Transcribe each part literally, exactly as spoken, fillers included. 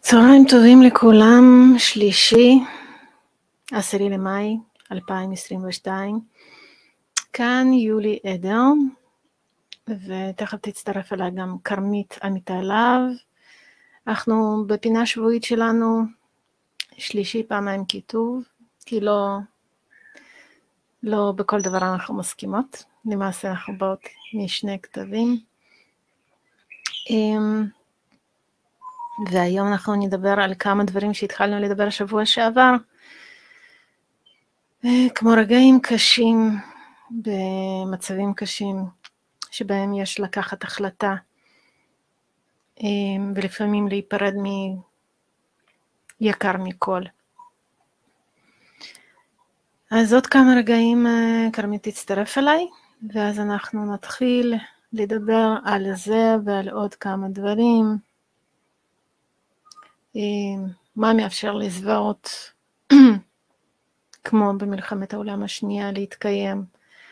צהריים טובים לכולם, שלישי, עשירי למאי אלפיים עשרים ושתיים, כאן יולי עדר, ותכף תצטרף אליי גם כרמית אמיתי להב. אנחנו בפינה שבועית שלנו, שלישי פעמיים כיתוב, כי לא, לא בכל דבר אנחנו מסכימות, למעשה אנחנו באות משני כתבים. והיום אנחנו נדבר על כמה דברים שהתחלנו לדבר שבוע שעבר, כמו רגעים קשים, במצבים קשים, שבהם יש לקחת החלטה, ולפעמים להיפרד מיקר מכל. אז עוד כמה רגעים כרמית תצטרף אליי, ואז אנחנו נתחיל לדבר על זה ועל עוד כמה דברים. מה מאפשר לזוועות כמו במלחמת העולם השנייה להתקיים.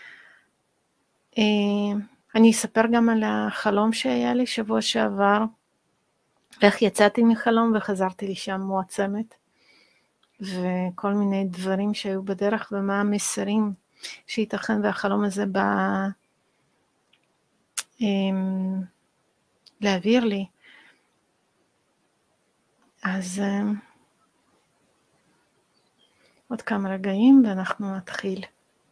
אני אספר גם על החלום שהיה לי שבוע שעבר, ואיך יצאתי מחלום וחזרתי לשם מועצמת, וכל מיני דברים שהיו בדרך, ומה המסרים שייתכן והחלום הזה בא להעביר לי. אז עוד כמה רגעים ואנחנו נתחיל.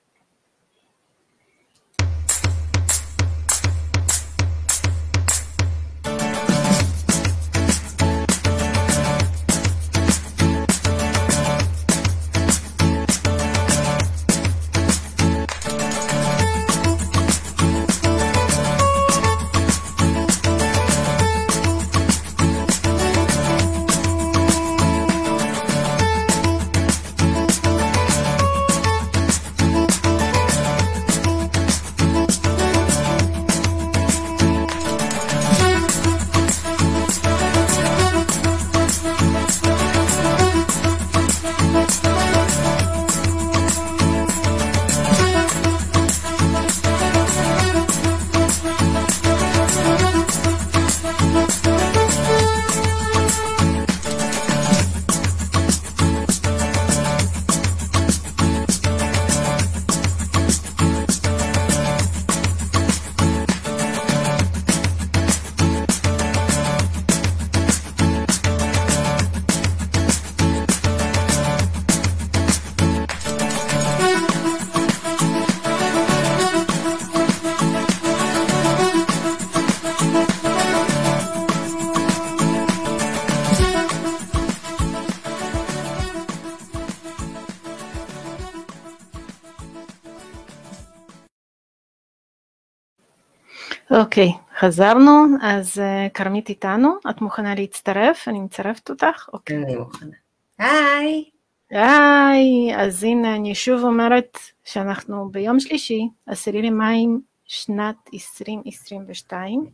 אוקיי, חזרנו, אז כרמית איתנו, את מוכנה להצטרף? אני מצרפת אותך? אוקיי. אני מוכנה. היי. היי, אז הנה אני שוב אומרת שאנחנו ביום שלישי, עשירי למאי שנת עשרים עשרים ושתיים,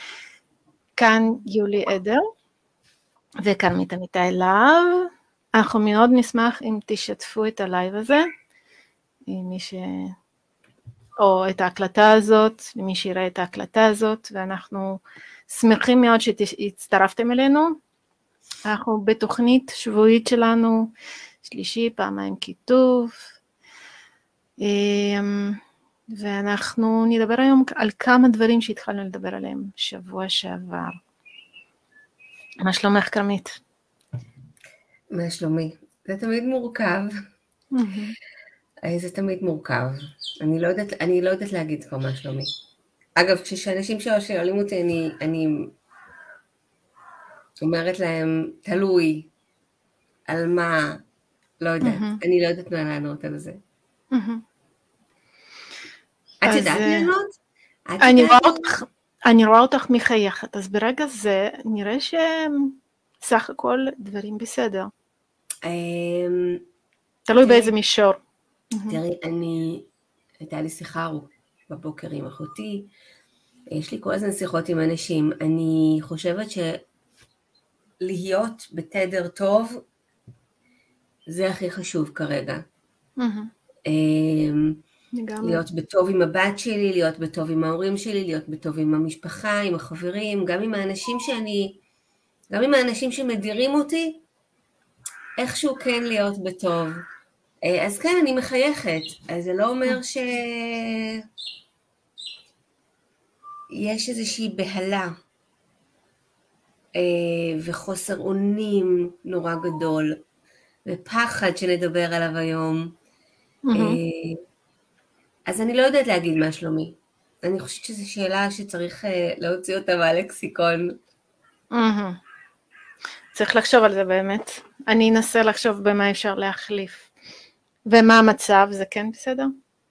כאן יולי עדר, וכרמית אמיתי להב. אנחנו מאוד נשמח אם תשתפו את הלייב הזה, מי ש... או את ההקלטה הזאת, למי שיראה את ההקלטה הזאת, ואנחנו שמחים מאוד שהצטרפתם אלינו. אנחנו בתוכנית שבועית שלנו, שלישי, פעמיים כיתוב, ואנחנו נדבר היום על כמה דברים שהתחלנו לדבר עליהם שבוע שעבר. מה שלומך כרמית? מה שלומי? זה תמיד מורכב. זה תמיד מורכב. אני לא יודעת, אני לא יודעת להגיד כבר מה שלומי. אגב, כשאנשים שואלים אותי, אני, אני אומרת להם, תלוי על מה, לא יודעת, אני לא יודעת מה לענות על זה. את יודעת לענות? אני רואה אותך מחייכת, אז ברגע זה נראה שסך הכל דברים בסדר. תלוי באיזה מישור. תראי, אני, הייתה לי שיחה בבוקר עם אחותי, יש לי כל הזמן שיחות עם אנשים, אני חושבת שלהיות בתדר טוב, זה הכי חשוב כרגע. להיות בטוב עם הבת שלי, להיות בטוב עם ההורים שלי, להיות בטוב עם המשפחה, עם החברים, גם עם האנשים שאני גם עם האנשים שמדירים אותי, איכשהו כן להיות בטוב. אז כן, אני מחייכת, אז זה לא אומר ש... יש איזושהי בהלה וחוסר אונים נורא גדול, ופחד שנדבר עליו היום. אז אני לא יודעת להגיד מה שלומי. אני חושבת שזו שאלה שצריך להוציא אותה מהלקסיקון. צריך לחשוב על זה באמת. אני אנסה לחשוב במה אפשר להחליף. ומה המצב, זה כן בסדר?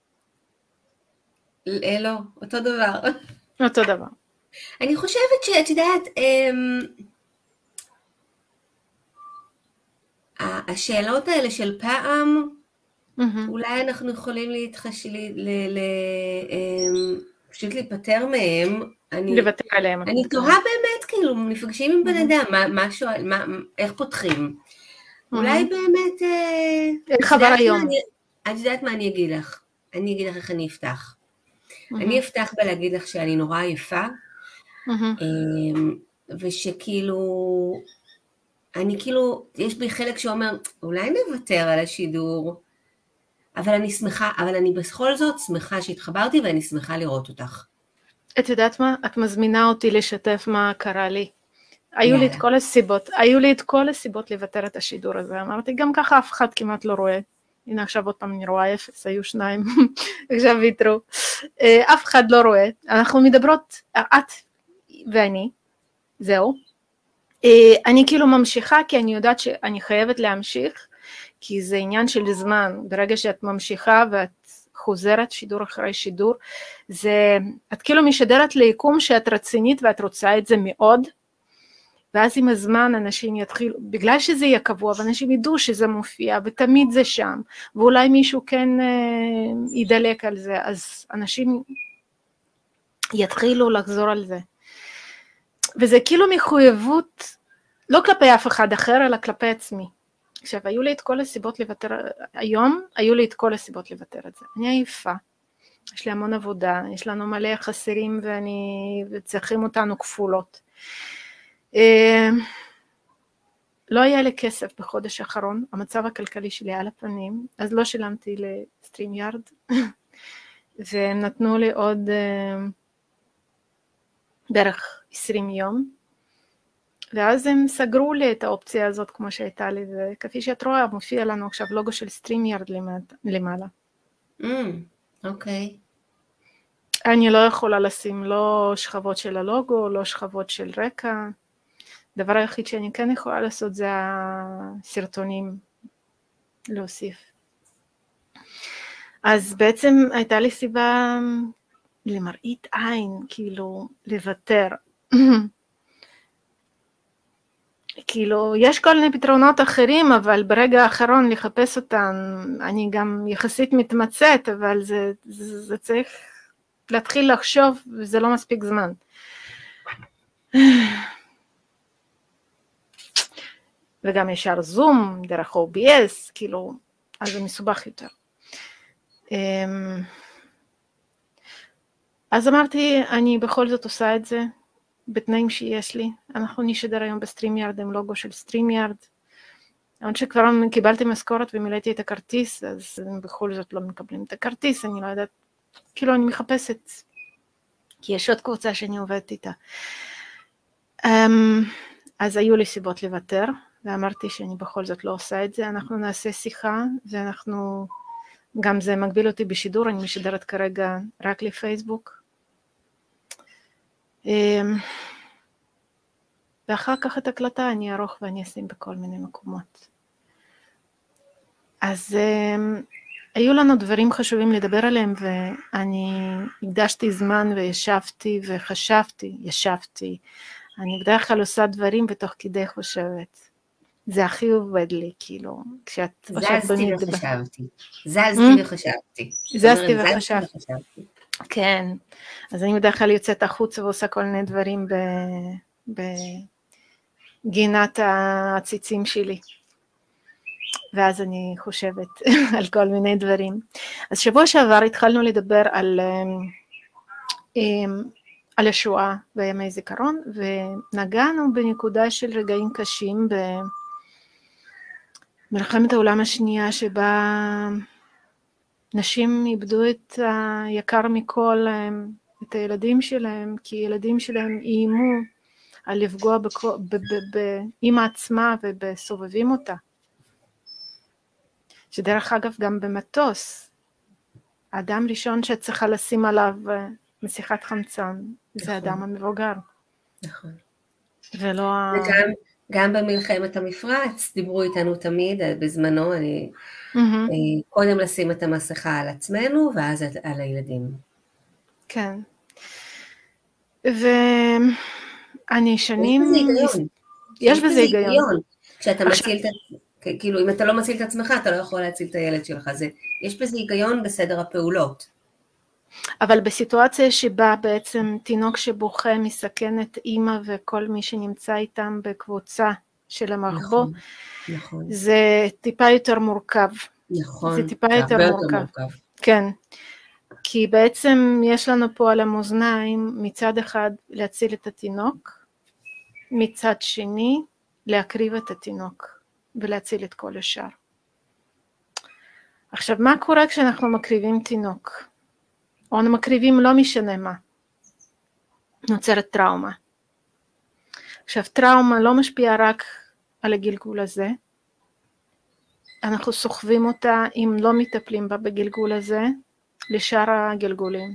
לא, אותו דבר. אותו דבר. אני חושבת שאת יודעת, השאלות האלה של פעם, אולי אנחנו יכולים להתחש... פשוט להיפטר מהם. לוותר עליהם. אני תוהה באמת, כאילו, מפגשים עם בן אדם, מה שואל, איך פותחים? אולי באמת... איך עבר היום? את יודעת מה אני אגיד לך? אני אגיד לך איך אני אפתח. אני אפתח בלהגיד לך שאני נורא עייפה, ושכאילו, אני כאילו, יש בי חלק שאומר, אולי נוותר על השידור, אבל אני שמחה, אבל אני בכל זאת שמחה שהתחברתי, ואני שמחה לראות אותך. את יודעת מה? את מזמינה אותי לשתף מה קרה לי. היו לי את כל הסיבות, היו לי את כל הסיבות לוותר את השידור הזה. אמרתי, גם ככה אף אחד כמעט לא רואה. הנה עכשיו עוד פעם אני רואה אפס, היו שניים, עכשיו ויתרו. אף אחד לא רואה. אנחנו מדברות, את ואני, זהו. אני כאילו ממשיכה, כי אני יודעת שאני חייבת להמשיך, כי זה עניין של זמן. ברגע שאת ממשיכה ואת חוזרת שידור אחרי שידור, זה, את כאילו משדרת ליקום שאת רצינית ואת רוצה את זה מאוד, ואז עם הזמן אנשים יתחילו, בגלל שזה יהיה קבוע, ואנשים ידעו שזה מופיע, ותמיד זה שם, ואולי מישהו כן אה, ידלק על זה, אז אנשים יתחילו לחזור על זה. וזה כאילו מחויבות, לא כלפי אף אחד אחר, אלא כלפי עצמי. עכשיו, היו לי את כל הסיבות לוותר, היום היו לי את כל הסיבות לוותר את זה. אני עייפה, יש לי המון עבודה, יש לנו מלא חסרים, ואני, וצריכים אותנו כפולות. לא היה לי כסף בחודש האחרון, המצב הכלכלי שלי על הפנים, אז לא שילמתי לסטרים יארד, והם נתנו לי עוד בערך עשרים יום, ואז הם סגרו לי את האופציה הזאת כמו שהייתה לי, וכפי שאת רואה, מופיע לנו עכשיו לוגו של סטרים יארד למעלה. אוקיי. אני לא יכולה לשים לא שכבות של הלוגו, לא שכבות של רקע, הדבר היחיד שאני כן יכולה לעשות זה הסרטונים להוסיף. אז בעצם הייתה לי סיבה למראית עין, כאילו לוותר. כאילו יש כל מיני פתרונות אחרים, אבל ברגע האחרון לחפש אותם, אני גם יחסית מתמצאת, אבל זה, זה, זה צריך להתחיל לחשוב, וזה לא מספיק זמן. וגם ישר זום, דרך או בי אס, כאילו, אז זה מסובך יותר. אז אמרתי, אני בכל זאת עושה את זה, בתנאים שיש לי. אנחנו נשדר היום בסטרים יארד, עם לוגו של סטרים יארד. אבל שכבר קיבלתי משכורת ומילאתי את הכרטיס, אז בכל זאת לא מקבלים את הכרטיס, אני לא יודעת, כאילו אני מחפשת, כי יש עוד קבוצה שאני עובדת איתה. אז היו לי סיבות לוותר, ואמרתי שאני בכל זאת לא עושה את זה, אנחנו נעשה שיחה, ואנחנו, גם זה מגביל אותי בשידור, אני משדרת כרגע רק לפייסבוק. ואחר כך את הקלטה אני ארוך ואני אשים בכל מיני מקומות. אז היו לנו דברים חשובים לדבר עליהם, ואני הקדשתי זמן וישבתי וחשבתי, ישבתי, אני בדרך כלל עושה דברים בתוך כדי חושבת. זה הכי עובד לי, כאילו, כשאת... זזתי וחשבתי. זזתי וחשבתי. זזתי וחשבתי. כן. אז אני בדרך כלל יוצאת החוץ ועושה כל מיני דברים בגינת הציצים שלי. ואז אני חושבת על כל מיני דברים. אז שבוע שעבר התחלנו לדבר על... על השואה וימי זיכרון, ונגענו בנקודה של רגעים קשים במלחמת העולם השנייה, שבה נשים איבדו את היקר מכל, את הילדים שלהם, כי ילדים שלהם איימו על לפגוע באמא עצמה ובסובבים אותה. שדרך אגב גם במטוס, האדם ראשון שצריכה לשים עליו מסיכת חמצן, זה האדם המבוגר. נכון. ולא ה... וגם גם במלחמת המפרץ דיברו איתנו תמיד, בזמנו, אני, קודם לשים את המסכה על עצמנו, ואז על הילדים. כן. ואני שנים... יש בזה היגיון. יש בזה היגיון. כשאתה מציל את... כאילו, אם אתה לא מציל את עצמך, אתה לא יכול להציל את הילד שלך. זה, יש בזה היגיון בסדר הפעולות. אבל בסיטואציה שבה בעצם תינוק שבוכה מסכן את אימא וכל מי שנמצא איתם בקבוצה של המחבוא, נכון, נכון. זה טיפה יותר מורכב. נכון, זה טיפה יותר מורכב. מורכב. כן. כי בעצם יש לנו פה על המאזניים מצד אחד להציל את התינוק, מצד שני להקריב את התינוק ולהציל את כל השאר. עכשיו, מה קורה כשאנחנו מקריבים תינוק? או מקריבים לא משנה מה. נוצרת טראומה. עכשיו, טראומה לא משפיעה רק על הגלגול הזה. אנחנו סוחבים אותה, אם לא מטפלים בה בגלגול הזה, לשאר הגלגולים.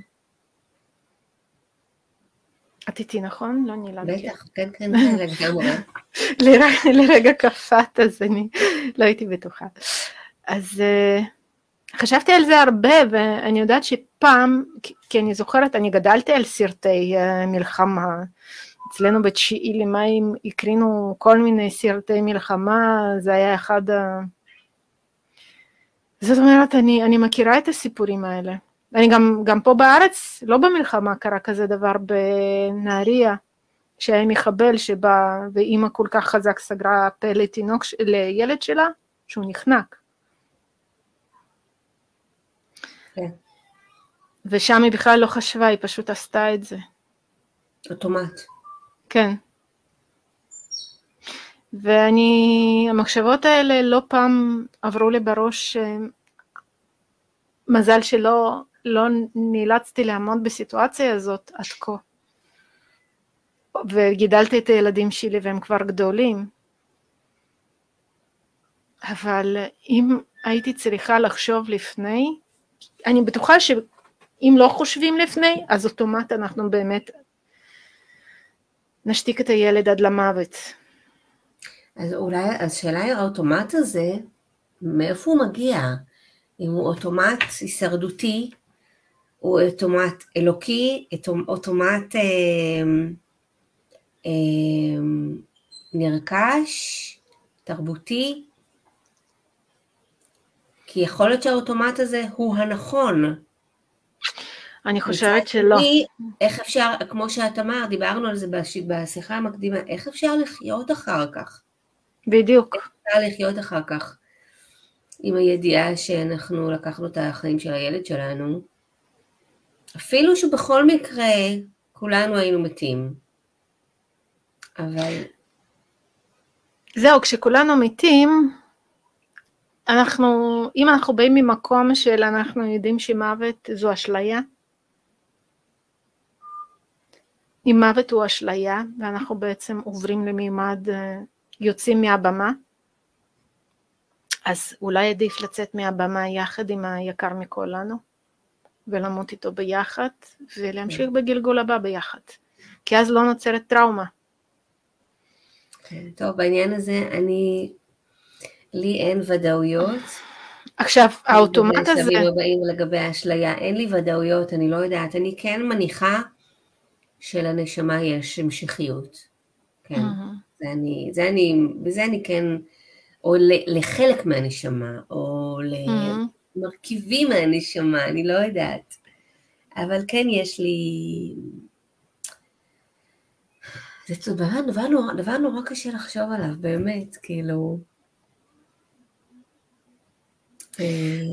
את איתי, נכון? לא נילמתי. בטח, כן, כן, כן, לגמרי. לרגע קפאת, אז אני לא הייתי בטוחה. אז חשבתי על זה הרבה, ואני יודעת שפעם, כי אני זוכרת, אני גדלתי על סרטי מלחמה, אצלנו בתשיעי למאי הקרינו כל מיני סרטי מלחמה, זה היה אחד ה... זאת אומרת, אני, אני מכירה את הסיפורים האלה. אני גם, גם פה בארץ, לא במלחמה קרה כזה דבר בנהריה, שהיה מחבל שבא, ואימא כל כך חזק סגרה פה לתינוק, לילד שלה, שהוא נחנק. כן. ושם היא בכלל לא חשבה, היא פשוט עשתה את זה. אוטומט. כן. ואני, המחשבות האלה לא פעם עברו לי בראש, מזל שלא לא נאלצתי לעמוד בסיטואציה הזאת עד כה. וגידלתי את הילדים שלי והם כבר גדולים. אבל אם הייתי צריכה לחשוב לפני, אני בטוחה שאם לא חושבים לפני, אז אוטומט אנחנו באמת נשתיק את הילד עד למוות. אז אולי, אז שאלה היא האוטומט הזה, מאיפה הוא מגיע? אם הוא אוטומט הישרדותי, הוא אוטומט אלוקי, אוטומט אה, אה, נרכש, תרבותי, כי יכול להיות שהאוטומט הזה הוא הנכון. אני חושבת שלא. איך אפשר, כמו שאת אמרת, דיברנו על זה בשיחה המקדימה, איך אפשר לחיות אחר כך? בדיוק. איך אפשר לחיות אחר כך? עם הידיעה שאנחנו לקחנו את החיים של הילד שלנו, אפילו שבכל מקרה כולנו היינו מתים. אבל... זהו, כשכולנו מתים, אנחנו, אם אנחנו באים ממקום של אנחנו יודעים שמוות זו אשליה, אם מוות הוא אשליה, ואנחנו בעצם עוברים למימד, יוצאים מהבמה, אז אולי עדיף לצאת מהבמה יחד עם היקר מכל לנו, ולמות איתו ביחד, ולהמשיך בגלגול הבא ביחד. כי אז לא נוצרת טראומה. טוב, בעניין הזה אני, לי אין ודאויות. עכשיו, האוטומט הזה... בשלבים הבאים לגבי האשליה, אין לי ודאויות, אני לא יודעת, אני כן מניחה שלנשמה יש המשכיות. כן, זה אני, זה אני, בזה אני כן... או לחלק מהנשמה, או למרכיבים מהנשמה, אני לא יודעת. אבל כן יש לי... זה דבר, דבר, נורא, דבר נורא קשה לחשוב עליו, באמת, כאילו...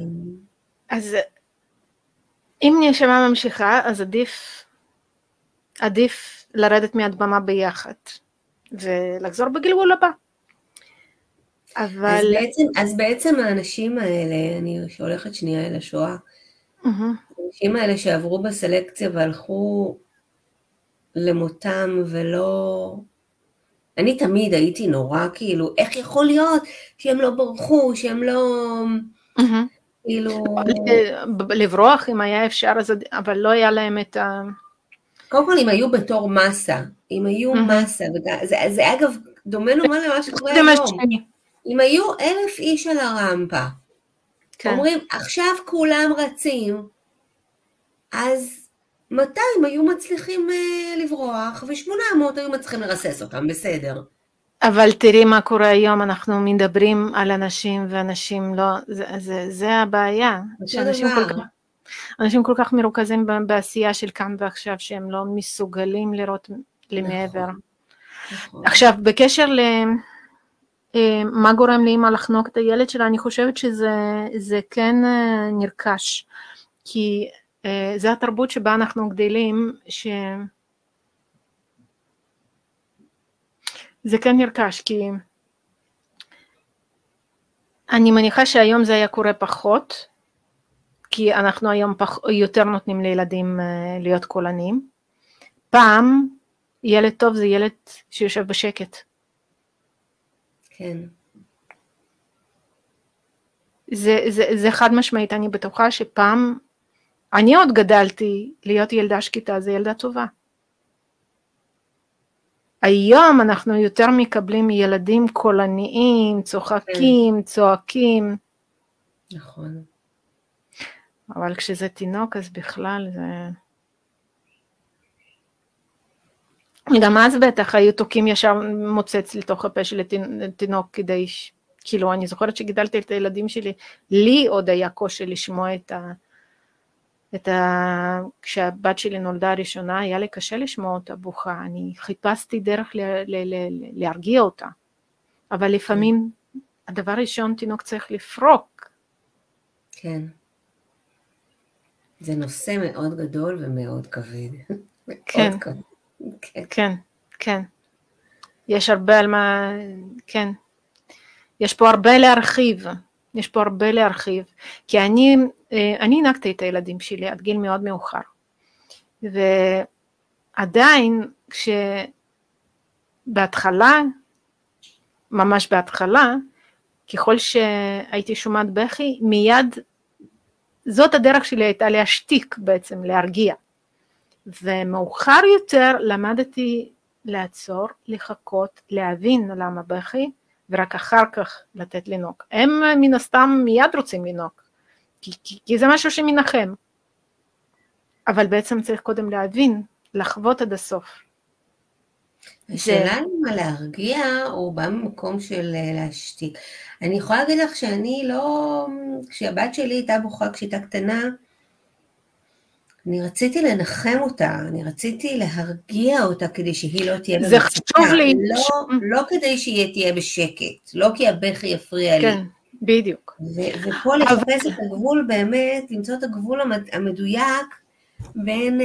אז אם נשמה ממשיכה, אז עדיף עדיף לרדת מהדממה ביחד, ולחזור בגלגול הבא. אבל... אז בעצם, אז בעצם האנשים האלה, אני שהולכת שנייה אל השואה, Mm-hmm. האנשים האלה שעברו בסלקציה והלכו למותם ולא... אני תמיד הייתי נורא כאילו, איך יכול להיות שהם לא ברחו, שהם לא... Mm-hmm. כאילו... לברוח אם היה אפשר, אבל לא היה להם את ה... קודם כל, אם היו בתור מסה, אם היו Mm-hmm. מסה, זה, זה אגב דומה נורא למה שקורה היום. אם היו אלף איש על הרמפה, כן. אומרים, עכשיו כולם רצים, אז מאתיים היו מצליחים uh, לברוח, ושמונה מאות היו מצליחים לרסס אותם, בסדר. אבל תראי מה קורה היום, אנחנו מדברים על אנשים, ואנשים לא, זה, זה, זה הבעיה. שאנשים כל כך, אנשים כל כך מרוכזים בעשייה של כאן ועכשיו, שהם לא מסוגלים לראות למעבר. נכון. נכון. עכשיו, בקשר ל... מה גורם לאמא לחנוק את הילד שלה, אני חושבת שזה זה כן נרכש, כי זה התרבות שבה אנחנו גדלים, שזה כן נרכש, כי אני מניחה שהיום זה היה קורה פחות, כי אנחנו היום פח, יותר נותנים לילדים להיות קולניים. פעם ילד טוב זה ילד שיושב בשקט. כן. זה, זה, זה חד משמעית, אני בטוחה שפעם, אני עוד גדלתי להיות ילדה שקטה, זה ילדה טובה. היום אנחנו יותר מקבלים ילדים קולניים, צוחקים, כן. צועקים. נכון. אבל כשזה תינוק, אז בכלל זה... גם אז בטח היו תוקים ישר מוצץ לתוך הפה של התינוק כדי, כאילו אני זוכרת שגידלתי את הילדים שלי, לי עוד היה קושי לשמוע את ה... את ה... כשהבת שלי נולדה הראשונה, היה לי קשה לשמוע אותה בוכה, אני חיפשתי דרך ל... ל... ל... להרגיע אותה, אבל לפעמים הדבר ראשון תינוק צריך לפרוק. כן. זה נושא מאוד גדול ומאוד כבד. כן. מאוד כבד. כן. כן, כן. יש הרבה על מה, כן. יש פה הרבה להרחיב, יש פה הרבה להרחיב, כי אני, אני נקטתי את הילדים שלי עד גיל מאוד מאוחר, ועדיין כשבהתחלה, ממש בהתחלה, ככל שהייתי שומעת בכי, מיד, זאת הדרך שלי הייתה להשתיק בעצם, להרגיע. ומאוחר יותר למדתי לעצור, לחכות, להבין למה בכי, ורק אחר כך לתת לנוק. הם מן הסתם מיד רוצים לנוק, כי, כי, כי זה משהו שמנחם. אבל בעצם צריך קודם להבין, לחוות עד הסוף. השאלה מה להרגיע, או בא ממקום של להשתיק. אני יכולה להגיד לך שאני לא, כשהבת שלי הייתה בוכה כשהייתה קטנה, אני רציתי לנחם אותה, אני רציתי להרגיע אותה כדי שהיא לא תהיה במצוקה. זה חשוב לי. לא, לא כדי שהיא תהיה בשקט, לא כי הבכי יפריע לי. כן, בדיוק. ו- ופה לחפש את הגבול באמת, למצוא את הגבול המדויק בין...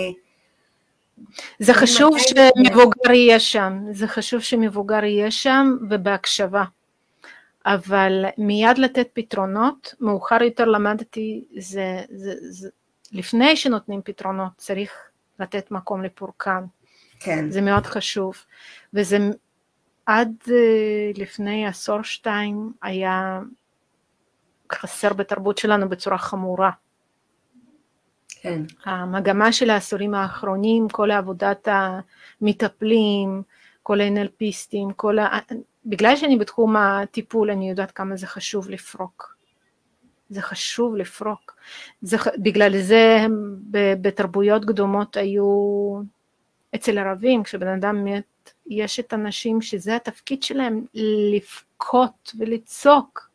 זה חשוב שמבוגר יהיה שם, זה חשוב שמבוגר יהיה שם ובהקשבה. אבל מיד לתת פתרונות, מאוחר יותר למדתי, זה... זה, זה לפני שנותנים פתרונות, צריך לתת מקום לפורקן. כן. זה מאוד חשוב. וזה עד לפני עשור שתיים היה חסר בתרבות שלנו בצורה חמורה. כן. המגמה של העשורים האחרונים, כל העבודת המטפלים, כל האנלפיסטים, כל ה... בגלל שאני בתחום הטיפול, אני יודעת כמה זה חשוב לפרוק. זה חשוב לפרוק. זה, בגלל זה בתרבויות קדומות היו אצל ערבים, כשבן אדם מת, יש את אנשים שזה התפקיד שלהם לפקות ולצוק,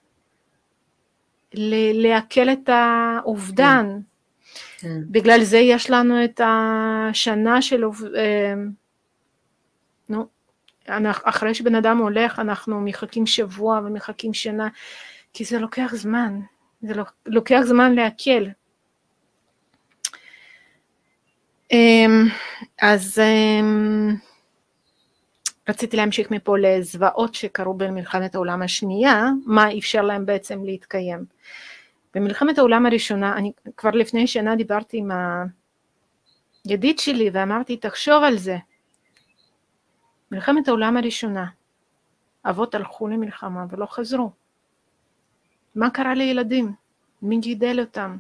להקל את האובדן. כן. בגלל זה יש לנו את השנה של, נו, אחרי שבן אדם הולך, אנחנו מחכים שבוע ומחכים שנה, כי זה לוקח זמן, זה לוקח זמן להקל. אז רציתי להמשיך מפה לזוועות שקרו במלחמת העולם השנייה, מה אפשר להם בעצם להתקיים. במלחמת העולם הראשונה, אני כבר לפני שנה דיברתי עם הידיד שלי ואמרתי, תחשוב על זה. מלחמת העולם הראשונה, אבות הלכו למלחמה ולא חזרו. מה קרה לילדים? מי גידל אותם?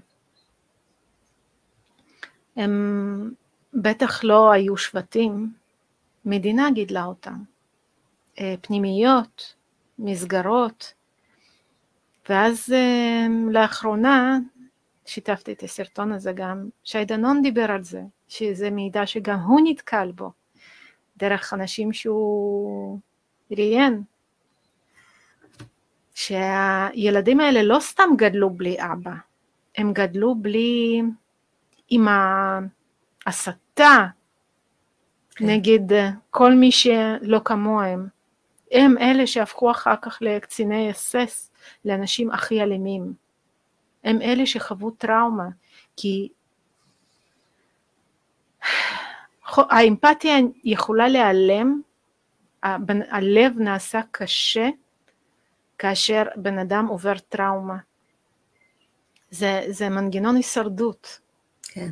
הם בטח לא היו שבטים, מדינה גידלה אותם. פנימיות, מסגרות. ואז לאחרונה, שיתפתי את הסרטון הזה גם, שי דנון דיבר על זה, שזה מידע שגם הוא נתקל בו, דרך אנשים שהוא ראיין, שהילדים האלה לא סתם גדלו בלי אבא, הם גדלו בלי, עם ההסתה, כן. נגד כל מי שלא כמוהם, הם אלה שהפכו אחר כך לקציני אס אס, לאנשים הכי אלימים. הם אלה שחוו טראומה, כי האמפתיה יכולה להיעלם, הלב נעשה קשה, כאשר בן אדם עובר טראומה. זה, זה מנגנון הישרדות. כן.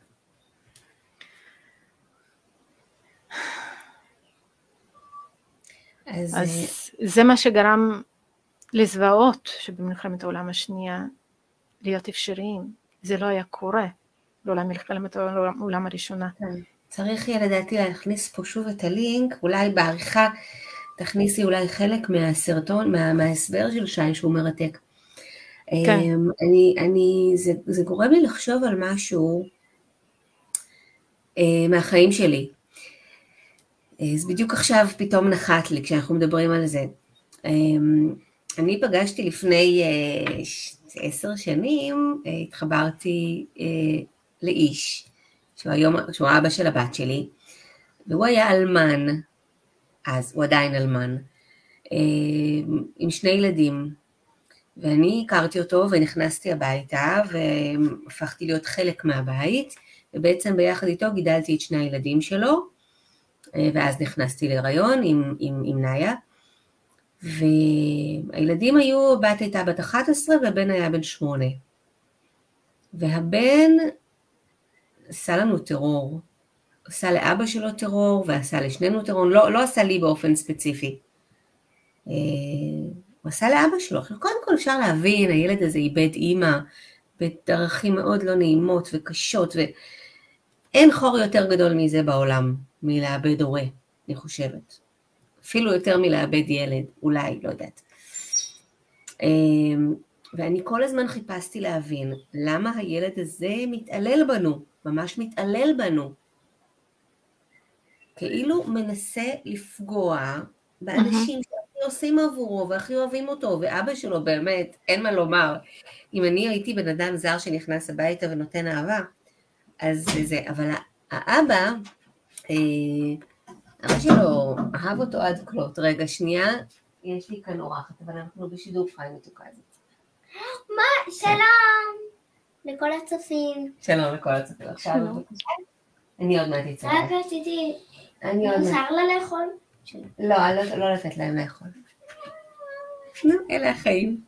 אז, אז זה מה שגרם לזוועות שבמלחמת העולם השנייה להיות אפשריים. זה לא היה קורה, לא למלחמת העולם הראשונה. צריך יהיה לדעתי להכניס פה שוב את הלינק, אולי בעריכה תכניסי אולי חלק מהסרטון, מה, מההסבר של שי שהוא מרתק. כן. אני, אני, זה, זה גורם לי לחשוב על משהו מהחיים שלי. אז בדיוק עכשיו פתאום נחת לי כשאנחנו מדברים על זה. אני פגשתי לפני עשר שנים, התחברתי לאיש, שהוא היום, שהוא האבא של הבת שלי, והוא היה אלמן, אז הוא עדיין אלמן, עם שני ילדים, ואני הכרתי אותו ונכנסתי הביתה, והפכתי להיות חלק מהבית, ובעצם ביחד איתו גידלתי את שני הילדים שלו, ואז נכנסתי להיריון עם, עם, עם נאיה, והילדים היו, בת הייתה בת אחת עשרה והבן היה בן שמונה. והבן עשה לנו טרור, עשה לאבא שלו טרור ועשה לשנינו טרור, לא, לא עשה לי באופן ספציפי. הוא עשה לאבא שלו, קודם כל אפשר להבין, הילד הזה איבד אימא בדרכים מאוד לא נעימות וקשות, ואין חור יותר גדול מזה בעולם, מלאבד הורה, אני חושבת. אפילו יותר מלאבד ילד, אולי, לא יודעת. ואני כל הזמן חיפשתי להבין, למה הילד הזה מתעלל בנו, ממש מתעלל בנו. כאילו מנסה לפגוע באנשים שהכי עושים עבורו, והכי אוהבים אותו, ואבא שלו באמת, אין מה לומר. אם אני הייתי בן אדם זר שנכנס הביתה ונותן אהבה, אז זה, אבל האבא, אבא שלו אהב אותו עד כלות. רגע, שנייה, יש לי כאן אורחת, אבל אנחנו בשידור חי מתוקה הזאת. מה? שלום לכל הצופים. שלום לכל הצופים. עכשיו, אני עוד מעט אצא. רק רציתי, אני מותר לה לאכול? לא, לא לתת להם לאכול. נו, אלה החיים.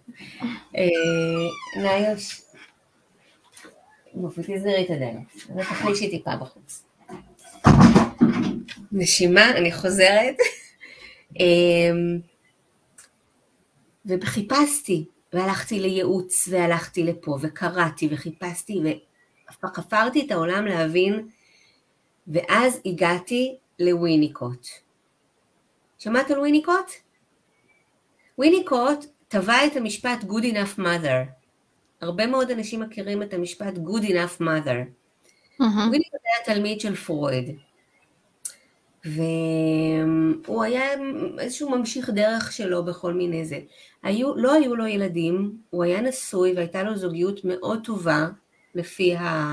נאיוש, מופי, תסגרי את הדלת. אבל תחלישי טיפה בחוץ. נשימה, אני חוזרת. וחיפשתי, והלכתי לייעוץ, והלכתי לפה, וקראתי, וחיפשתי, וחפרתי את העולם להבין, ואז הגעתי לוויניקוט. שמעת על וויניקוט? וויניקוט טבע את המשפט good enough mother. הרבה מאוד אנשים מכירים את המשפט good enough mother. Mm-hmm. וויניקוט היה תלמיד של פרויד. והוא היה איזשהו ממשיך דרך שלו בכל מיני זה. היו, לא היו לו ילדים, הוא היה נשוי והייתה לו זוגיות מאוד טובה לפי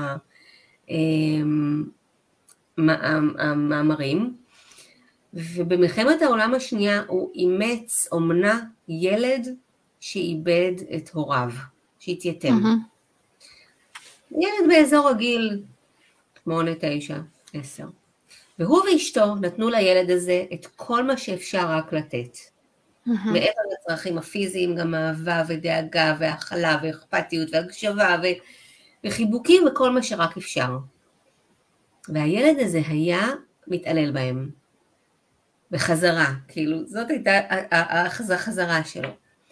המאמרים. ובמלחמת העולם השנייה הוא אימץ אומנה ילד שאיבד את הוריו, שהתייתם. Mm-hmm. ילד באזור הגיל שמונה, תשע, עשר. והוא ואשתו נתנו לילד הזה את כל מה שאפשר רק לתת. מעבר לצרכים הפיזיים, גם אהבה ודאגה והאכלה ואכפתיות והקשבה וחיבוקים וכל מה שרק אפשר. והילד הזה היה מתעלל בהם. בחזרה, כאילו, זאת הייתה החזרה שלו.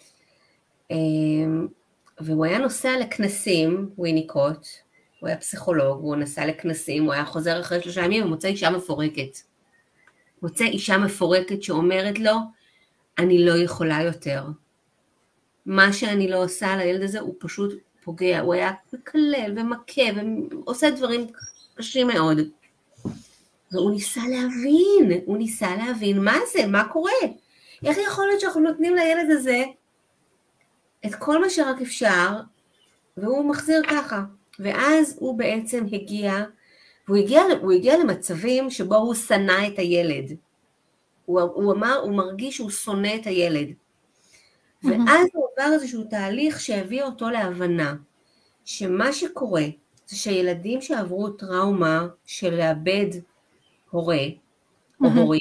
והוא היה נוסע לכנסים, וויניקוט, הוא היה פסיכולוג, הוא נסע לכנסים, הוא היה חוזר אחרי שלושה ימים ומוצא אישה מפורקת. מוצא אישה מפורקת שאומרת לו, אני לא יכולה יותר. מה שאני לא עושה לילד הזה הוא פשוט פוגע, הוא היה מקלל ומכה ועושה דברים קשים מאוד. והוא ניסה להבין, הוא ניסה להבין מה זה, מה קורה. איך יכול להיות שאנחנו נותנים לילד הזה את כל מה שרק אפשר, והוא מחזיר ככה. ואז הוא בעצם הגיע, והוא הגיע, הוא הגיע למצבים שבו הוא שנא את הילד. הוא, הוא אמר, הוא מרגיש שהוא שונא את הילד. ואז הוא עבר איזשהו תהליך שהביא אותו להבנה, שמה שקורה, זה שילדים שעברו טראומה של לאבד הורה, או הורים,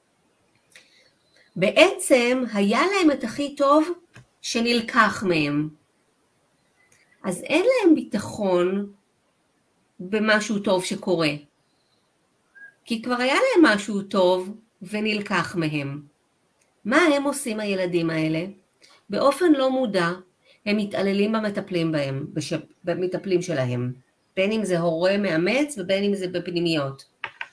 בעצם היה להם את הכי טוב שנלקח מהם. אז אין להם ביטחון במשהו טוב שקורה. כי כבר היה להם משהו טוב ונלקח מהם. מה הם עושים הילדים האלה? באופן לא מודע, הם מתעללים במטפלים בהם, במטפלים שלהם. בין אם זה הורה מאמץ ובין אם זה בפנימיות.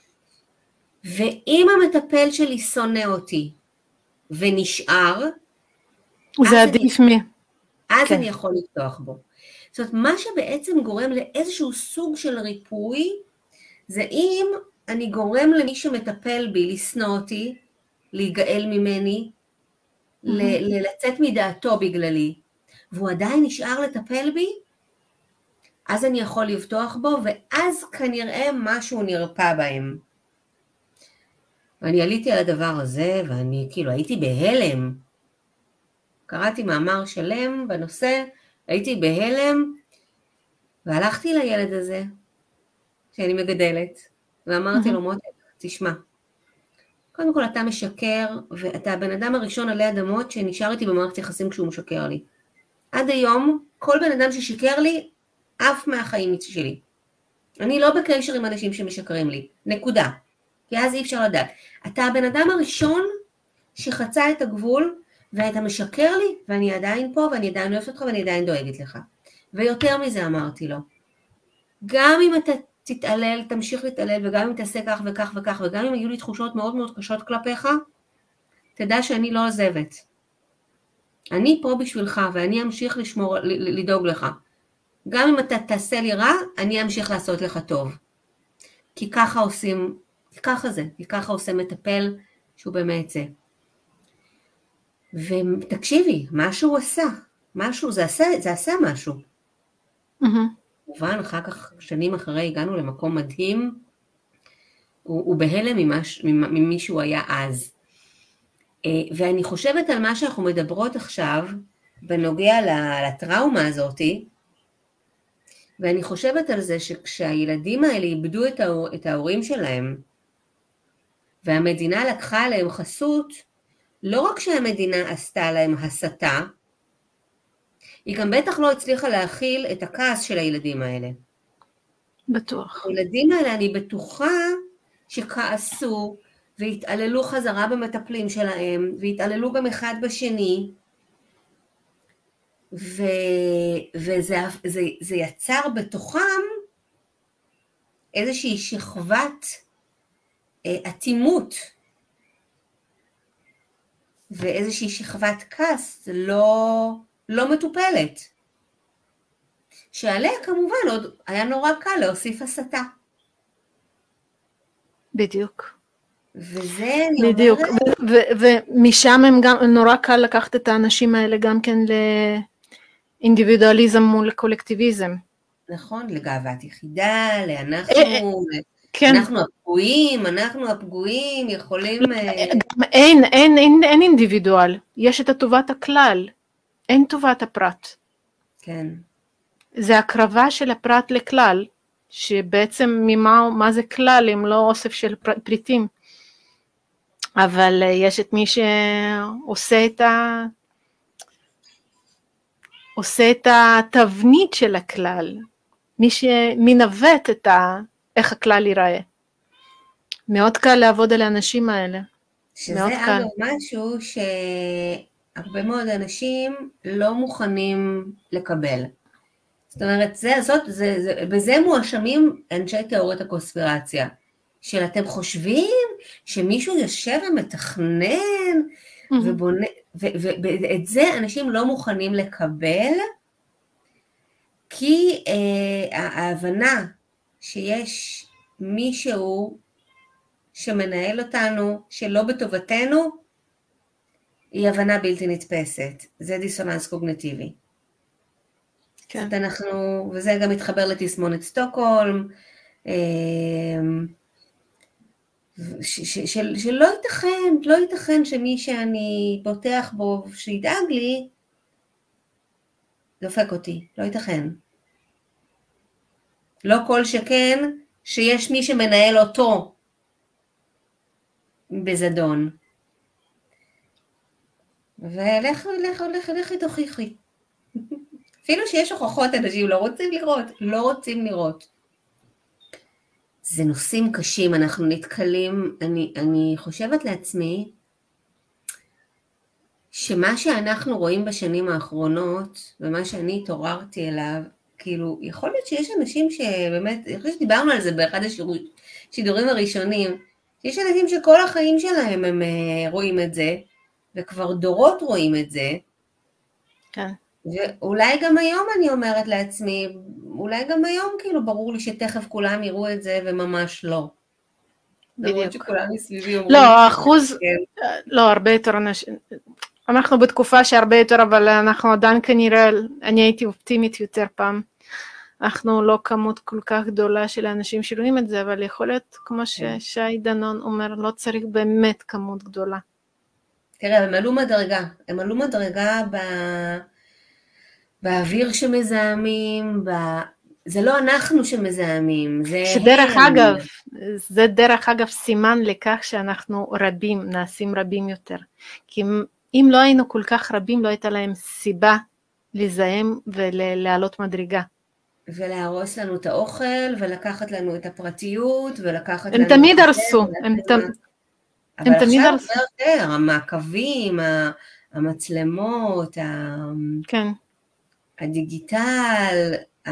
ואם המטפל שלי שונא אותי ונשאר, זה עדיף מי. אז אני יכול לפתוח בו. זאת אומרת, מה שבעצם גורם לאיזשהו סוג של ריפוי, זה אם אני גורם למי שמטפל בי לשנוא אותי, להיגאל ממני, לצאת מדעתו בגללי, והוא עדיין נשאר לטפל בי, אז אני יכול לבטוח בו, ואז כנראה משהו נרפא בהם. ואני עליתי על הדבר הזה, ואני כאילו הייתי בהלם. קראתי מאמר שלם בנושא, הייתי בהלם, והלכתי לילד הזה, שאני מגדלת, ואמרתי לו, מותק, תשמע, קודם כל אתה משקר, ואתה הבן אדם הראשון עלי אדמות שנשאר איתי במערכת יחסים כשהוא משקר לי. עד היום, כל בן אדם ששיקר לי, אף מהחיים שלי. אני לא בקשר עם אנשים שמשקרים לי, נקודה. כי אז אי אפשר לדעת. אתה הבן אדם הראשון שחצה את הגבול, ואתה משקר לי, ואני עדיין פה, ואני עדיין אוהבת אותך, ואני עדיין דואגת לך. ויותר מזה אמרתי לו, גם אם אתה תתעלל, תמשיך להתעלל, וגם אם תעשה כך וכך וכך, וגם אם היו לי תחושות מאוד מאוד קשות כלפיך, תדע שאני לא עוזבת. אני פה בשבילך, ואני אמשיך לשמור, לדאוג לך. גם אם אתה תעשה לי רע, אני אמשיך לעשות לך טוב. כי ככה עושים, ככה זה, כי ככה עושה מטפל שהוא באמת זה. ותקשיבי, מה שהוא עשה, משהו, זה עשה, זה עשה משהו. כמובן, אחר כך, שנים אחרי, הגענו למקום מדהים, הוא, הוא בהלם ממש, ממי שהוא היה אז. ואני חושבת על מה שאנחנו מדברות עכשיו, בנוגע לטראומה הזאת, ואני חושבת על זה שכשהילדים האלה איבדו את, ההור, את ההורים שלהם, והמדינה לקחה עליהם חסות, לא רק שהמדינה עשתה להם הסתה, היא גם בטח לא הצליחה להכיל את הכעס של הילדים האלה. בטוח. הילדים האלה, אני בטוחה שכעסו, והתעללו חזרה במטפלים שלהם, והתעללו גם אחד בשני, ו... וזה זה, זה יצר בתוכם איזושהי שכבת אטימות, ואיזושהי שכבת כעס לא, לא מטופלת. שעליה כמובן עוד היה נורא קל להוסיף הסתה. בדיוק. וזה אני בדיוק. אומרת... ומשם הם גם, נורא קל לקחת את האנשים האלה גם כן לאינדיבידואליזם מול קולקטיביזם. נכון, לגאוות יחידה, לאנחנו... כן. אנחנו הפגועים, אנחנו הפגועים, יכולים... אין, אין, אין, אין אינדיבידואל, יש את טובת הכלל, אין טובת הפרט. כן. זה הקרבה של הפרט לכלל, שבעצם ממה, מה זה כלל אם לא אוסף של פריטים. אבל יש את מי שעושה את ה... עושה את התבנית של הכלל, מי שמנווט את ה... איך הכלל ייראה. מאוד קל לעבוד על האנשים האלה. שזה אגב משהו שהרבה מאוד אנשים לא מוכנים לקבל. זאת אומרת, זה, זאת, זה, זה, בזה מואשמים אנשי תיאוריית הקונספירציה, של אתם חושבים שמישהו יושב ומתכנן, mm-hmm. ובונה, ואת זה אנשים לא מוכנים לקבל, כי אה, ההבנה שיש מישהו שמנהל אותנו, שלא בטובתנו, היא הבנה בלתי נתפסת. זה דיסוננס קוגניטיבי. כן. זאת אנחנו, וזה גם מתחבר לתסמונת סטוקהולם, ש, ש, של, שלא ייתכן, לא ייתכן שמי שאני פותח בו, שידאג לי, דופק אותי, לא ייתכן. לא כל שכן, שיש מי שמנהל אותו בזדון. ולך, לך, לך, לך, תוכיחי. אפילו שיש הוכחות, אנשים לא רוצים לראות, לא רוצים לראות. זה נושאים קשים, אנחנו נתקלים, אני, אני חושבת לעצמי, שמה שאנחנו רואים בשנים האחרונות, ומה שאני התעוררתי אליו, כאילו, יכול להיות שיש אנשים שבאמת, אני חושבת שדיברנו על זה באחד השידורים הראשונים, שיש אנשים שכל החיים שלהם הם רואים את זה, וכבר דורות רואים את זה. כן. ואולי גם היום אני אומרת לעצמי, אולי גם היום כאילו ברור לי שתכף כולם יראו את זה, וממש לא. בדיוק. שכולם מסביבי אומרים. לא, האחוז, לא, הרבה יותר אנשים, אנחנו בתקופה שהרבה יותר, אבל אנחנו עדיין כנראה, אני הייתי אופטימית יותר פעם, אנחנו לא כמות כל כך גדולה של האנשים שרואים את זה, אבל יכול להיות, כמו ששי דנון אומר, לא צריך באמת כמות גדולה. תראה, הם עלו מדרגה, הם עלו מדרגה ב... באוויר שמזהמים, ב... זה לא אנחנו שמזהמים, זה שדרך הם. אגב, זה דרך אגב סימן לכך שאנחנו רבים, נעשים רבים יותר. כי אם לא היינו כל כך רבים, לא הייתה להם סיבה לזהם ולהעלות מדרגה. ולהרוס לנו את האוכל, ולקחת לנו את הפרטיות, ולקחת הם לנו... תמיד הרסו, הם, ת... אבל הם תמיד הרסו. אבל עכשיו יותר, המעקבים, המצלמות, ה... כן. הדיגיטל, ה...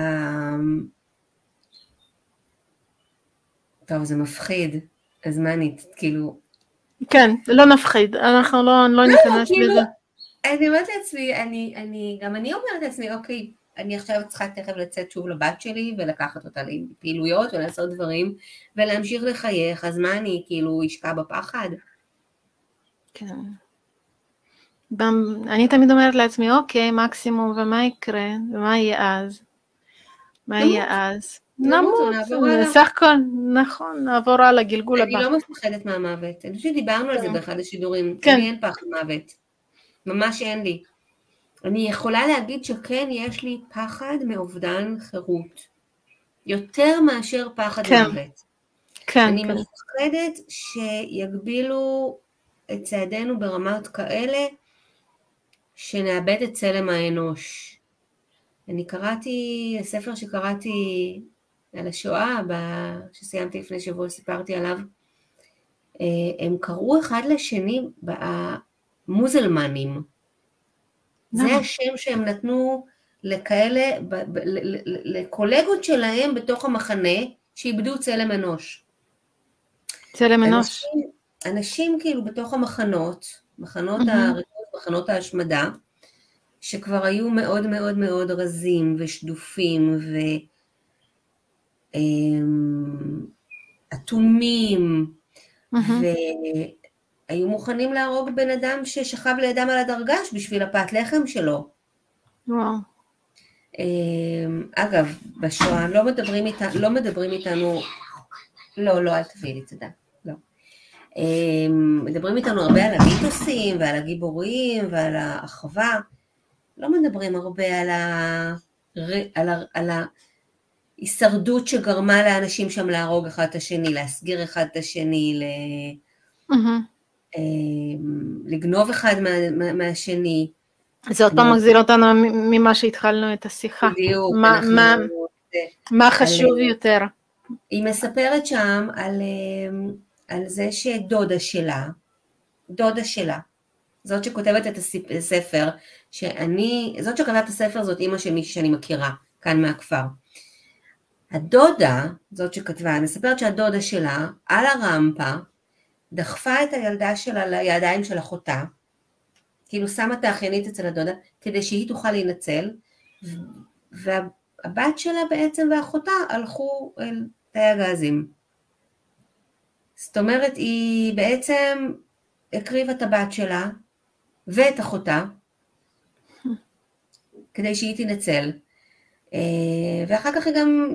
טוב, זה מפחיד, אז מה אני, כאילו... כן, לא נפחיד, אנחנו לא, לא ניכנס כאילו, לזה. אני אומרת לעצמי, אני, אני, גם אני אומרת לעצמי, אוקיי, אני עכשיו צריכה תכף לצאת שוב לבת שלי, ולקחת אותה לפעילויות, ולעשות דברים, ולהמשיך לחייך, אז מה אני, כאילו, אשקע בפחד? כן. אני תמיד אומרת לעצמי, אוקיי, מקסימום, ומה יקרה, ומה יהיה אז? מה יהיה אז? נמות, סך הכל, נכון, נעבור על הגלגול הבא. אני לא מפחדת מהמוות, אני חושבת שדיברנו על זה באחד השידורים, לי אין פחד מוות, ממש אין לי. אני יכולה להגיד שכן, יש לי פחד מאובדן חירות, יותר מאשר פחד מוות. אני מפחדת שיגבילו את צעדינו ברמות כאלה, שנאבד את צלם האנוש. אני קראתי, הספר שקראתי על השואה, שסיימתי לפני שבוע, סיפרתי עליו, הם קראו אחד לשני במוזלמנים. זה השם שהם נתנו לכאלה, לקולגות שלהם בתוך המחנה, שאיבדו צלם אנוש. צלם אנוש. אנשים, אנשים כאילו בתוך המחנות, מחנות הריכוז, מחנות ההשמדה, שכבר היו מאוד מאוד מאוד רזים ושדופים ואטומים, והיו מוכנים להרוג בן אדם ששכב לידם על הדרגש בשביל הפת לחם שלו. וואו. אגב, בשואה לא מדברים איתנו, לא מדברים איתנו, לא, לא, אל תביאי לי, תודה, לא. מדברים איתנו הרבה על המיתוסים ועל הגיבורים ועל האחווה, לא מדברים הרבה על ה... על ה... על ה... הישרדות שגרמה לאנשים שם להרוג אחד את השני, להסגיר אחד את השני, ל... Mm-hmm. לגנוב אחד מה, מה, מהשני. זה עוד פעם מחזיר אותנו ממה שהתחלנו את השיחה. בדיוק. מה, אנחנו... מה, מה חשוב על... יותר? היא מספרת שם על, על זה שדודה שלה, דודה שלה, זאת שכותבת את הספר, שאני, זאת שכתבת את הספר זאת אימא של מישהי שאני מכירה, כאן מהכפר. הדודה, זאת שכתבה, מספרת שהדודה שלה, על הרמפה, דחפה את הילדה שלה לידיים של אחותה, כאילו שמה את האחיינית אצל הדודה, כדי שהיא תוכל להינצל, והבת שלה בעצם ואחותה הלכו אל תאי הגזים. זאת אומרת, היא בעצם הקריבה את הבת שלה, ואת אחותה, כדי שהיא תנצל. ואחר כך היא גם,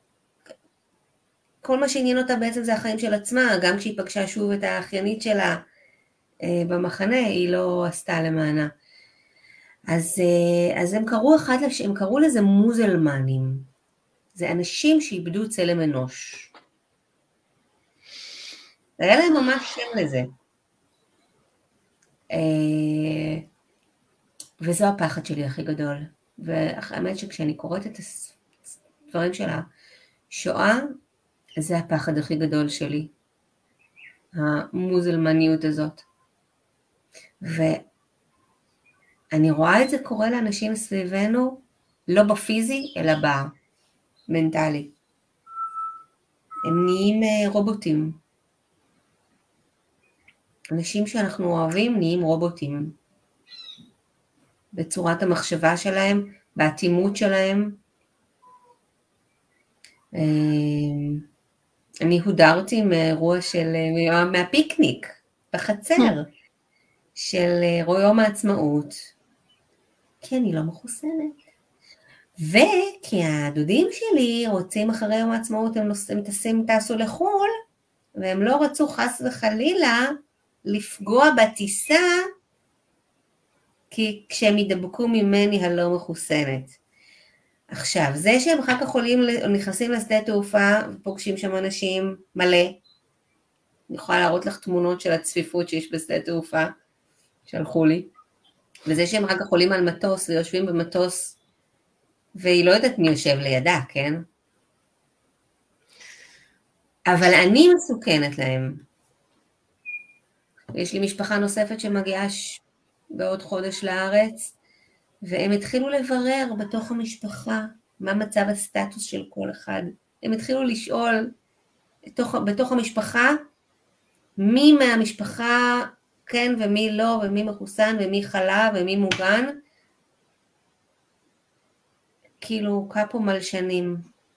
כל מה שעניין אותה בעצם זה החיים של עצמה, גם כשהיא פגשה שוב את האחיינית שלה במחנה, היא לא עשתה למענה. אז, אז הם קראו אחד, הם קראו לזה מוזלמנים. זה אנשים שאיבדו צלם אנוש. היה להם ממש שם לזה. וזו הפחד שלי הכי גדול. והאמת שכשאני קוראת את הדברים של השואה, זה הפחד הכי גדול שלי. המוזלמניות הזאת. ואני רואה את זה קורה לאנשים סביבנו, לא בפיזי, אלא במנטלי. הם נהיים רובוטים. אנשים שאנחנו אוהבים נהיים רובוטים. בצורת המחשבה שלהם, באטימות שלהם. אני הודרתי מאירוע של, מהפיקניק, בחצר, של יום העצמאות, כי אני לא מחוסנת. וכי הדודים שלי רוצים אחרי יום העצמאות, הם נוסעים, טסים, טסו לחול, והם לא רצו חס וחלילה לפגוע בטיסה, כי כשהם ידבקו ממני הלא מחוסנת. עכשיו, זה שהם אחר כך עולים, נכנסים לשדה תעופה, ופוגשים שם אנשים מלא, אני יכולה להראות לך תמונות של הצפיפות שיש בשדה תעופה, שלחו לי, וזה שהם אחר כך עולים על מטוס, ויושבים במטוס, והיא לא יודעת מי יושב לידה, כן? אבל אני מסוכנת להם. יש לי משפחה נוספת שמגיעה בעוד חודש לארץ, והם התחילו לברר בתוך המשפחה, מה מצב הסטטוס של כל אחד. הם התחילו לשאול בתוך, בתוך המשפחה, מי מהמשפחה כן ומי לא, ומי מחוסן ומי חלה ומי מוגן. כאילו קפו מלשנים.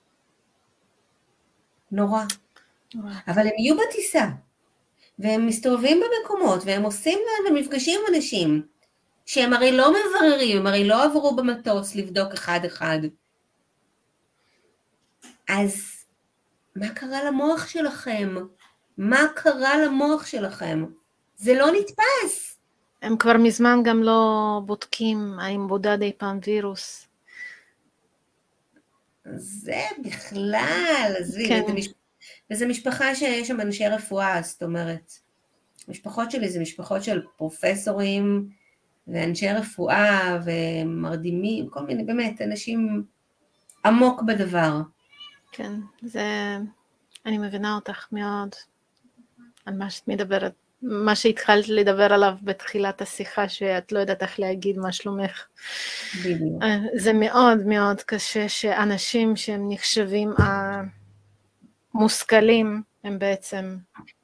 נורא. נורא. אבל הם יהיו בטיסה, והם מסתובבים במקומות, והם עושים להם מפגשים עם אנשים, שהם הרי לא מבררים, הם הרי לא עברו במטוס לבדוק אחד אחד. אז מה קרה למוח שלכם? מה קרה למוח שלכם? זה לא נתפס. הם כבר מזמן גם לא בודקים האם בודד אי פעם וירוס. זה בכלל, זה, כן. וזה, מש... וזה משפחה שיש שם אנשי רפואה, זאת אומרת, משפחות שלי זה משפחות של פרופסורים, ואנשי רפואה ומרדימים, כל מיני, באמת, אנשים עמוק בדבר. כן, זה, אני מבינה אותך מאוד, על מה שאת מדברת, מה שהתחלת לדבר עליו בתחילת השיחה, שאת לא יודעת איך להגיד מה שלומך. בדיוק. זה מאוד מאוד קשה שאנשים שהם נחשבים המושכלים, הם בעצם,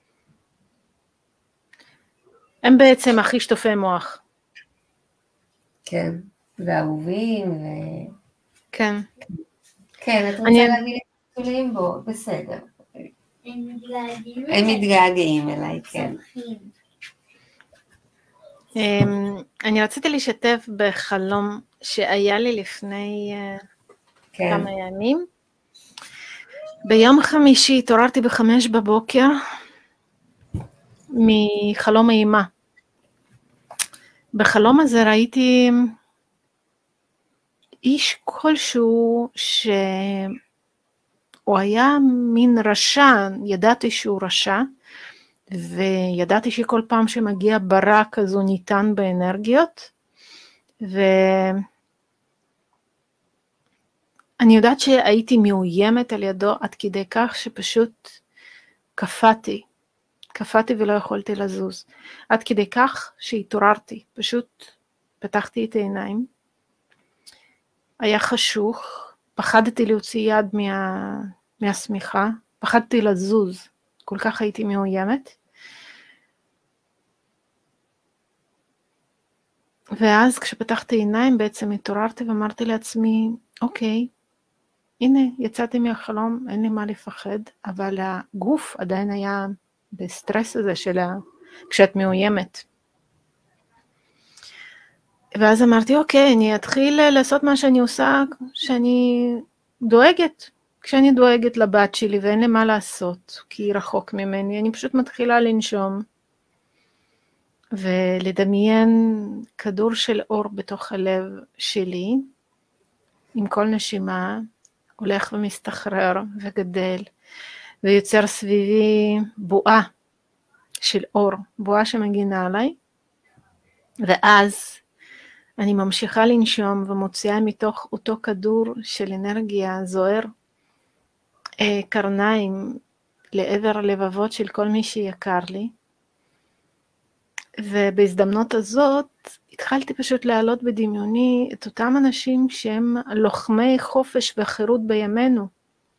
הם בעצם הכי שטופי מוח. כן, ואהובים, ו... כן. כן, את רוצה אני... להגיד לי תולים בו, בסדר. הם מתגעגעים הם מתגעגעים אליי, כן. אני רציתי לשתף בחלום שהיה לי לפני כן. כמה ימים. ביום חמישי התעוררתי בחמש בבוקר מחלום אימה. בחלום הזה ראיתי איש כלשהו הוא היה מין רשע, ידעתי שהוא רשע, וידעתי שכל פעם שמגיע ברק אז הוא ניתן באנרגיות, ואני יודעת שהייתי מאוימת על ידו עד כדי כך שפשוט קפאתי, קפאתי ולא יכולתי לזוז, עד כדי כך שהתעוררתי, פשוט פתחתי את העיניים, היה חשוך, פחדתי להוציא יד מה, מהסמיכה, פחדתי לזוז, כל כך הייתי מאוימת. ואז כשפתחתי עיניים בעצם התעוררתי ואמרתי לעצמי, אוקיי, הנה יצאתי מהחלום, אין לי מה לפחד, אבל הגוף עדיין היה בסטרס הזה של ה... כשאת מאוימת. ואז אמרתי, אוקיי, אני אתחיל לעשות מה שאני עושה, שאני דואגת, כשאני דואגת לבת שלי ואין לי מה לעשות, כי היא רחוק ממני, אני פשוט מתחילה לנשום, ולדמיין כדור של אור בתוך הלב שלי, עם כל נשימה, הולך ומסתחרר וגדל, ויוצר סביבי בועה של אור, בועה שמגינה עליי, ואז אני ממשיכה לנשום ומוציאה מתוך אותו כדור של אנרגיה זוהר, קרניים לעבר הלבבות של כל מי שיקר לי, ובהזדמנות הזאת התחלתי פשוט להעלות בדמיוני את אותם אנשים שהם לוחמי חופש וחירות בימינו,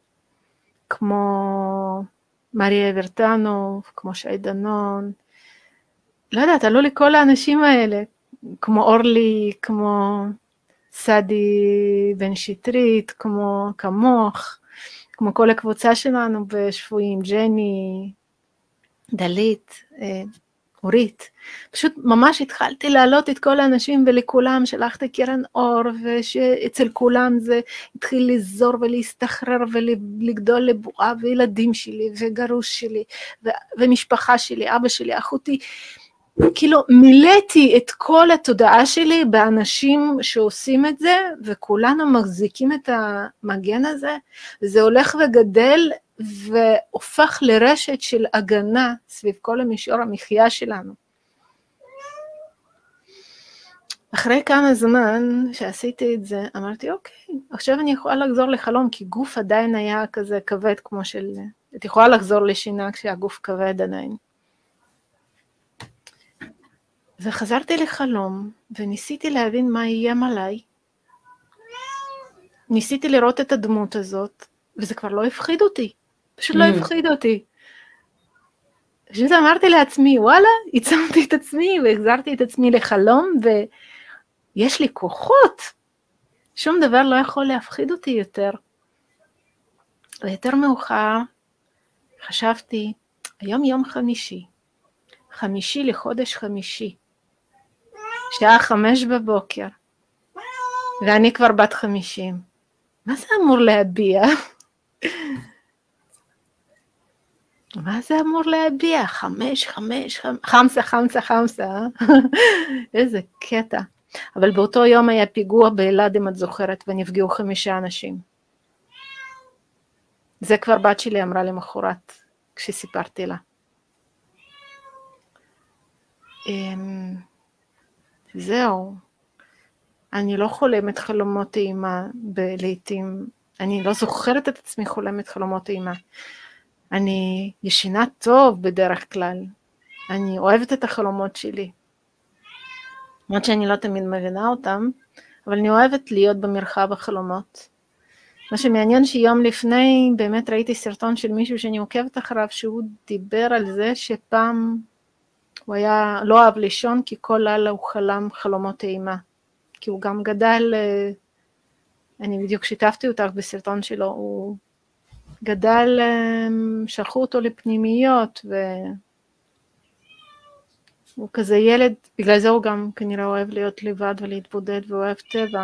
כמו מריה ורטנוב, כמו שי דנון, לא יודעת, עלו לי כל האנשים האלה, כמו אורלי, כמו סדי בן שטרית, כמו כמוך, כמו כל הקבוצה שלנו בשפויים, ג'ני, דלית, אורית. פשוט ממש התחלתי להעלות את כל האנשים ולכולם שלחתי קרן אור, ושאצל כולם זה התחיל לזור ולהסתחרר ולגדול לבועה, וילדים שלי וגרוש שלי ומשפחה שלי, אבא שלי, אחותי, כאילו מילאתי את כל התודעה שלי באנשים שעושים את זה, וכולנו מחזיקים את המגן הזה, וזה הולך וגדל, והופך לרשת של הגנה סביב כל המישור המחיה שלנו. אחרי כמה זמן שעשיתי את זה, אמרתי, אוקיי, עכשיו אני יכולה לחזור לחלום, כי גוף עדיין היה כזה כבד כמו של, את יכולה לחזור לשינה כשהגוף כבד עדיין. וחזרתי לחלום, וניסיתי להבין מה יהיה עליי. ניסיתי לראות את הדמות הזאת, וזה כבר לא הפחיד אותי. פשוט לא הפחיד אותי. פשוט אמרתי לעצמי, וואלה, הצמתי את עצמי, והחזרתי את עצמי לחלום, ויש לי כוחות. שום דבר לא יכול להפחיד אותי יותר. ויותר מאוחר, חשבתי, היום יום חמישי, חמישי לחודש חמישי, שעה חמש בבוקר, ואני כבר בת חמישים. מה זה אמור להביע? מה זה אמור להביע? חמש, חמש, חמש, חמסה, חמסה, חמסה. איזה קטע. אבל באותו יום היה פיגוע באלעד, אם את זוכרת, ונפגעו חמישה אנשים. זה כבר בת שלי אמרה למחרת, כשסיפרתי לה. זהו, אני לא חולמת חלומות אימה לעתים, אני לא זוכרת את עצמי חולמת חלומות אימה, אני ישנה טוב בדרך כלל, אני אוהבת את החלומות שלי, למרות שאני לא תמיד מבינה אותם, אבל אני אוהבת להיות במרחב החלומות. מה שמעניין שיום לפני באמת ראיתי סרטון של מישהו שאני עוקבת אחריו, שהוא דיבר על זה שפעם הוא היה לא אהב לישון, כי כל לילה הוא חלם חלומות אימה. כי הוא גם גדל, אני בדיוק שיתפתי אותך בסרטון שלו, הוא גדל, שלחו אותו לפנימיות, והוא כזה ילד, בגלל זה הוא גם כנראה אוהב להיות לבד ולהתבודד, ואוהב טבע.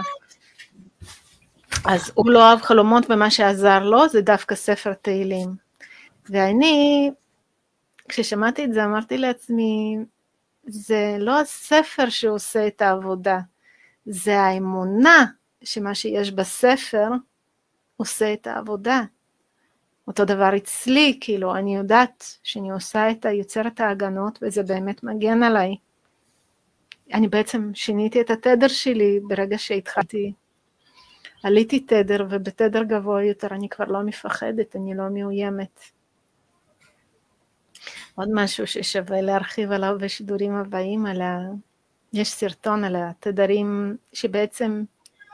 אז הוא לא אהב חלומות, ומה שעזר לו זה דווקא ספר תהילים. ואני, כששמעתי את זה, אמרתי לעצמי, זה לא הספר שעושה את העבודה, זה האמונה שמה שיש בספר עושה את העבודה. אותו דבר אצלי, כאילו, אני יודעת שאני עושה את היוצרת ההגנות, וזה באמת מגן עליי. אני בעצם שיניתי את התדר שלי ברגע שהתחלתי, עליתי תדר, ובתדר גבוה יותר אני כבר לא מפחדת, אני לא מאוימת. עוד משהו ששווה להרחיב עליו בשידורים הבאים, על ה... יש סרטון על התדרים שבעצם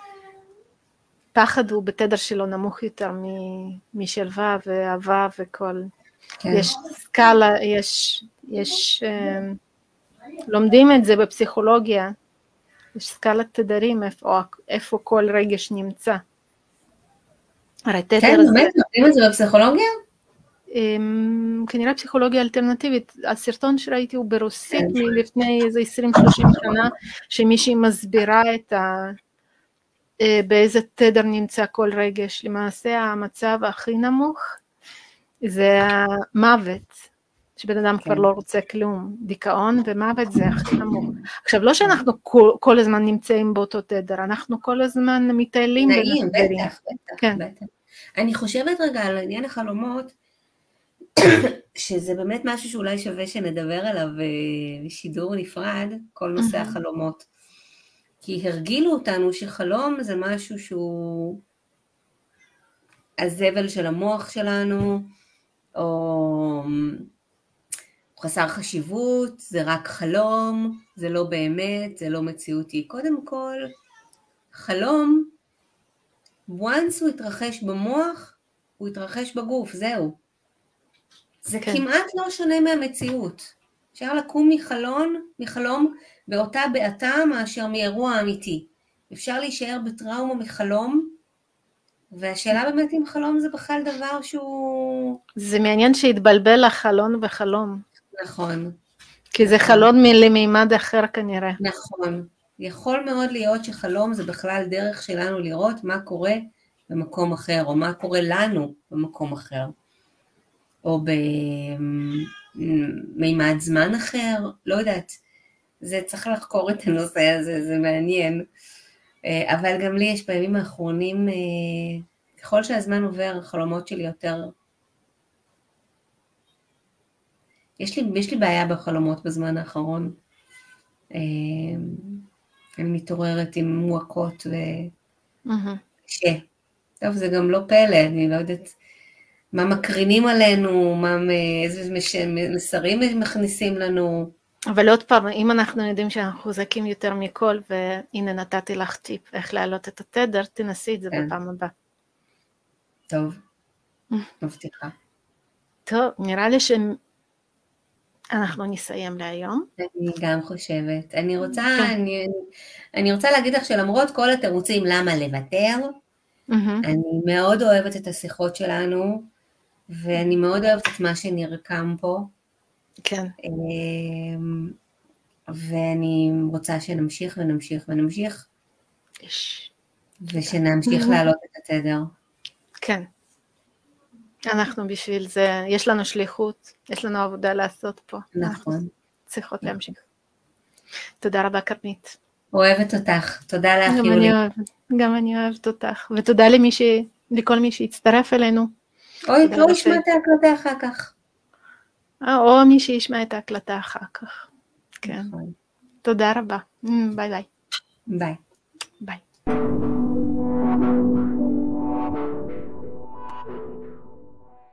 פחד הוא בתדר שלו נמוך יותר משלווה ואהבה וכל. כן. יש סקאלה, יש, יש, לומדים את זה בפסיכולוגיה, יש סקאלת תדרים, איפה, איפה כל רגש נמצא. הרי תדר כן, הזה... באמת, לומדים את זה בפסיכולוגיה? כנראה פסיכולוגיה אלטרנטיבית. הסרטון שראיתי הוא ברוסית מלפני איזה עשרים שלושים שנה, שמישהי מסבירה את ה... באיזה תדר נמצא כל רגש. למעשה המצב הכי נמוך זה המוות, שבן אדם כבר לא רוצה כלום, דיכאון ומוות זה הכי נמוך. עכשיו לא שאנחנו כל, כל הזמן נמצאים באותו תדר, אנחנו כל הזמן מטיילים נעים, בטח, בטח, כן. בטח. אני חושבת רגע על עניין החלומות, שזה באמת משהו שאולי שווה שנדבר עליו בשידור נפרד, כל נושא החלומות. כי הרגילו אותנו שחלום זה משהו שהוא הזבל של המוח שלנו, או חסר חשיבות, זה רק חלום, זה לא באמת, זה לא מציאותי. קודם כל, חלום, once הוא התרחש במוח, הוא התרחש בגוף, זהו. זה כן. כמעט לא שונה מהמציאות. אפשר לקום מחלון, מחלום, באותה בעתה מאשר מאירוע אמיתי. אפשר להישאר בטראומה מחלום, והשאלה באמת אם חלום זה בכלל דבר שהוא... זה מעניין שהתבלבל החלון וחלום. נכון. כי זה חלון למימד אחר כנראה. נכון. יכול מאוד להיות שחלום זה בכלל דרך שלנו לראות מה קורה במקום אחר, או מה קורה לנו במקום אחר. או במימד זמן אחר, לא יודעת. זה צריך לחקור את הנושא הזה, זה מעניין. אבל גם לי יש בימים האחרונים, ככל שהזמן עובר, החלומות שלי יותר... יש לי, יש לי בעיה בחלומות בזמן האחרון. אני מתעוררת עם מועקות וקשה. טוב, זה גם לא פלא, אני לא יודעת מה מקרינים עלינו, מה, איזה מסרים מכניסים לנו. אבל עוד פעם, אם אנחנו יודעים שאנחנו חוזקים יותר מכל, והנה נתתי לך טיפ איך להעלות את התדר, תנסי את זה כן. בפעם הבאה. טוב, מבטיחה. טוב, נראה לי שאנחנו נסיים להיום. אני גם חושבת. אני רוצה, כן. אני, אני רוצה להגיד לך שלמרות כל התירוצים למה לוותר, mm-hmm. אני מאוד אוהבת את השיחות שלנו, ואני מאוד אוהבת את מה שנרקם פה. כן. ואני רוצה שנמשיך ונמשיך ונמשיך, ושנמשיך להעלות את התדר. כן. אנחנו בשביל זה, יש לנו שליחות, יש לנו עבודה לעשות פה. נכון. צריכות להמשיך. תודה רבה קרנית. אוהבת אותך, תודה לך יולי. גם אני אוהבת אותך, ותודה למי ש... לכל מי שהצטרף אלינו. אוי, לא ישמע את ההקלטה אחר כך. או מי שישמע את ההקלטה אחר כך. כן. תודה רבה. ביי ביי. ביי. ביי.